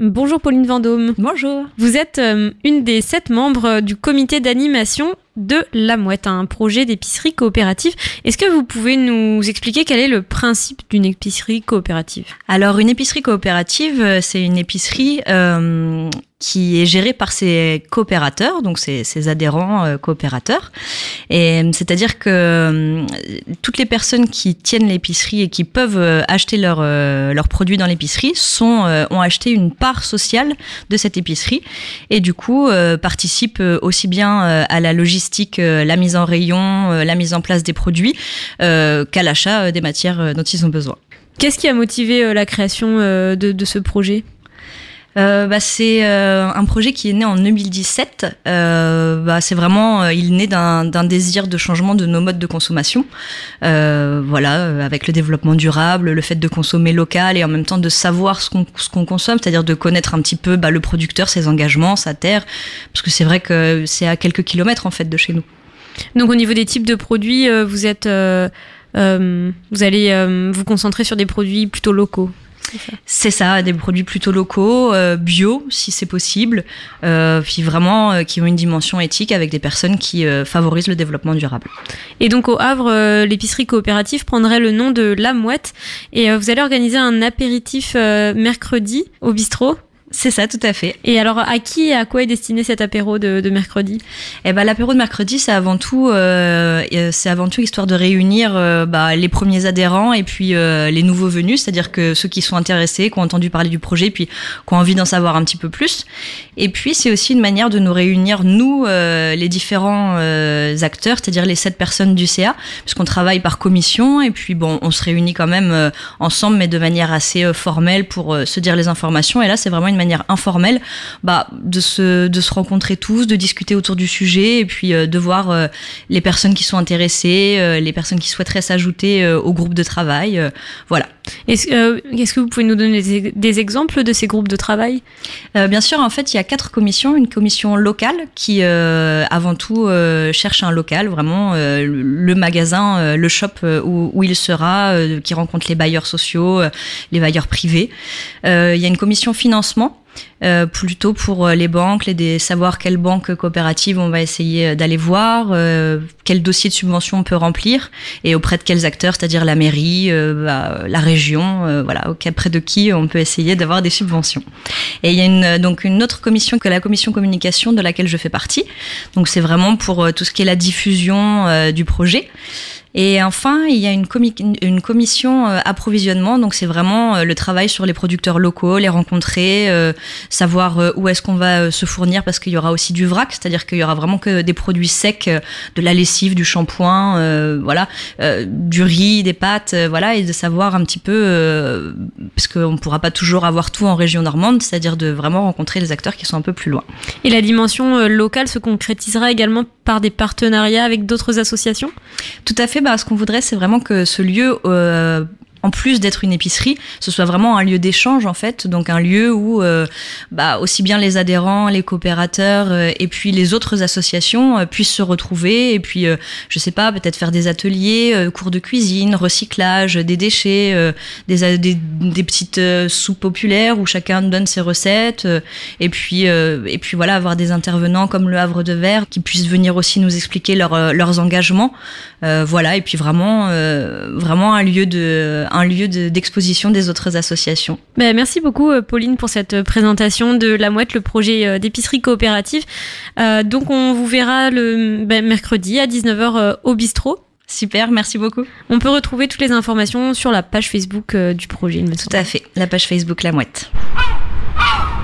Bonjour Pauline Vendôme. Bonjour. Vous êtes une des 7 membres du comité d'animation de La Mouette, un projet d'épicerie coopérative. Est-ce que vous pouvez nous expliquer quel est le principe d'une épicerie coopérative ? Alors, une épicerie coopérative, c'est une épicerie qui est gérée par ses coopérateurs, donc ses adhérents coopérateurs. Et c'est-à-dire que toutes les personnes qui tiennent l'épicerie et qui peuvent acheter leurs produits dans l'épicerie ont acheté une part sociale de cette épicerie et du coup participent aussi bien à la logistique, la mise en rayon, la mise en place des produits qu'à l'achat des matières dont ils ont besoin. Qu'est-ce qui a motivé la création de ce projet ? C'est un projet qui est né en 2017. C'est vraiment, il naît d'un désir de changement de nos modes de consommation. Avec le développement durable, le fait de consommer local et en même temps de savoir ce qu'on consomme, c'est-à-dire de connaître un petit peu le producteur, ses engagements, sa terre, parce que c'est vrai que c'est à quelques kilomètres en fait de chez nous. Donc au niveau des types de produits, vous allez vous concentrer sur des produits plutôt locaux. C'est ça, des produits plutôt locaux, bio si c'est possible, puis vraiment qui ont une dimension éthique avec des personnes qui favorisent le développement durable. Et donc au Havre, l'épicerie coopérative prendrait le nom de La Mouette et vous allez organiser un apéritif mercredi au bistrot. C'est ça, tout à fait. Et alors, à qui et à quoi est destiné cet apéro de mercredi ? L'apéro de mercredi, c'est avant tout histoire de réunir les premiers adhérents et puis les nouveaux venus, c'est-à-dire que ceux qui sont intéressés, qui ont entendu parler du projet, puis qui ont envie d'en savoir un petit peu plus. Et puis, c'est aussi une manière de nous réunir, nous, les différents acteurs, c'est-à-dire les 7 personnes du CA, puisqu'on travaille par commission, et puis on se réunit quand même ensemble, mais de manière assez formelle pour se dire les informations. Et là, c'est vraiment une manière informelle de se rencontrer tous, de discuter autour du sujet et puis de voir les personnes qui sont intéressées, les personnes qui souhaiteraient s'ajouter au groupe de travail. Voilà. Est-ce que vous pouvez nous donner des exemples de ces groupes de travail ? Bien sûr, en fait, il y a 4 commissions. Une commission locale qui, avant tout, cherche un local, vraiment le magasin, le shop où il sera, qui rencontre les bailleurs sociaux, les bailleurs privés. Il y a une commission financement, plutôt pour les banques, savoir quelle banque coopérative on va essayer d'aller voir, quel dossier de subvention on peut remplir et auprès de quels acteurs, c'est-à-dire la mairie, la région, auprès de qui on peut essayer d'avoir des subventions. Et il y a une autre commission que la commission communication de laquelle je fais partie. Donc c'est vraiment pour tout ce qui est la diffusion du projet. Et enfin, il y a une commission approvisionnement, donc c'est vraiment le travail sur les producteurs locaux, les rencontrer, savoir où est-ce qu'on va se fournir, parce qu'il y aura aussi du vrac, c'est-à-dire qu'il y aura vraiment que des produits secs, de la lessive, du shampoing, du riz, des pâtes, et de savoir un petit peu, parce qu'on ne pourra pas toujours avoir tout en région normande, c'est-à-dire de vraiment rencontrer les acteurs qui sont un peu plus loin. Et la dimension locale se concrétisera également par des partenariats avec d'autres associations ? Tout à fait. Ce qu'on voudrait, c'est vraiment que ce lieu, en plus d'être une épicerie, ce soit vraiment un lieu d'échange en fait, donc un lieu où aussi bien les adhérents, les coopérateurs et puis les autres associations puissent se retrouver et puis peut-être faire des ateliers, cours de cuisine, recyclage, des déchets, des petites soupes populaires où chacun donne ses recettes et puis avoir des intervenants comme le Havre de Verre qui puissent venir aussi nous expliquer leurs engagements, et puis vraiment un lieu d'exposition des autres associations. Merci beaucoup Pauline pour cette présentation de La Mouette, le projet d'épicerie coopérative. Donc on vous verra le mercredi à 19h au bistrot. Super, merci beaucoup. On peut retrouver toutes les informations sur la page Facebook du projet. Tout à fait, la page Facebook La Mouette.